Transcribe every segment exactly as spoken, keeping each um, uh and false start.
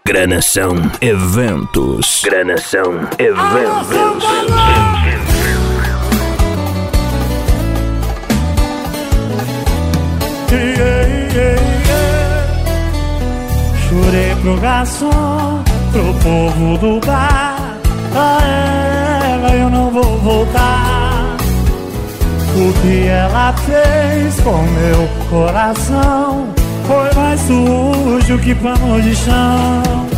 Granação Eventos. Granação Eventos. Yeah, yeah, yeah. Chorei pro garçom, pro povo do bar. Pra ela eu não vou voltar. O que ela fez com meu coração foi mais sujo que pano de chão.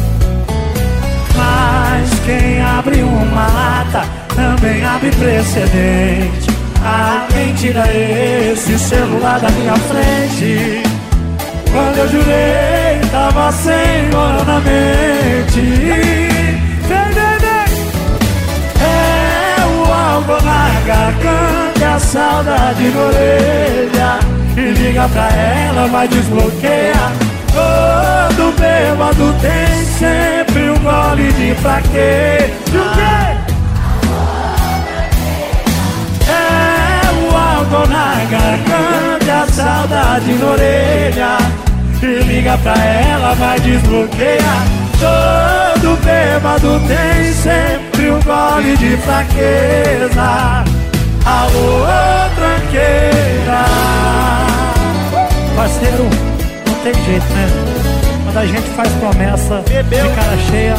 Mas quem abre uma lata também abre precedente. Alguém tira esse celular da minha frente. Quando eu jurei, tava sem hora na mente. Vem, vem, vem. É o álcool na garganta e a saudade na orelha. E liga pra ela, vai desbloquear. Todo bêbado tem sempre um gole de fraqueza. O quê? Na garganta e a saudade na orelha. E liga pra ela, vai desbloquear. Todo bêbado tem sempre um gole de fraqueza. Alô, tranqueira. Parceiro, não tem jeito, né? Quando a gente faz promessa de cara cheia.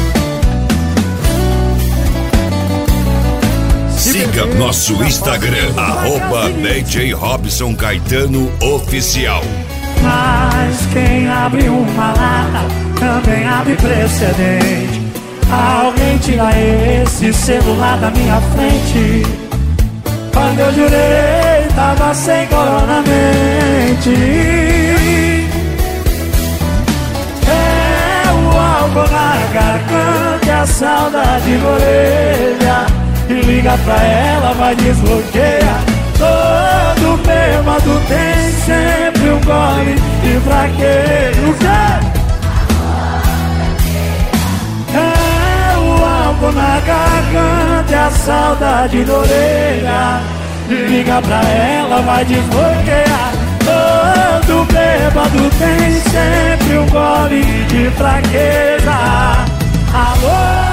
Siga nosso Instagram, arroba D J Robson Caetano Oficial. Mas quem abre uma lata também abre precedente. Alguém tira esse celular da minha frente. Quando eu jurei, tava sem corona na mente. É o álcool na garganta e a saudade na orelha. E liga pra ela, vai desbloquear. Todo bêbado tem sempre um gole de fraqueza. O quê? É o álcool na garganta e a saudade na orelha. E liga pra ela, vai desbloquear. Todo bêbado tem sempre um gole de fraqueza. Alô?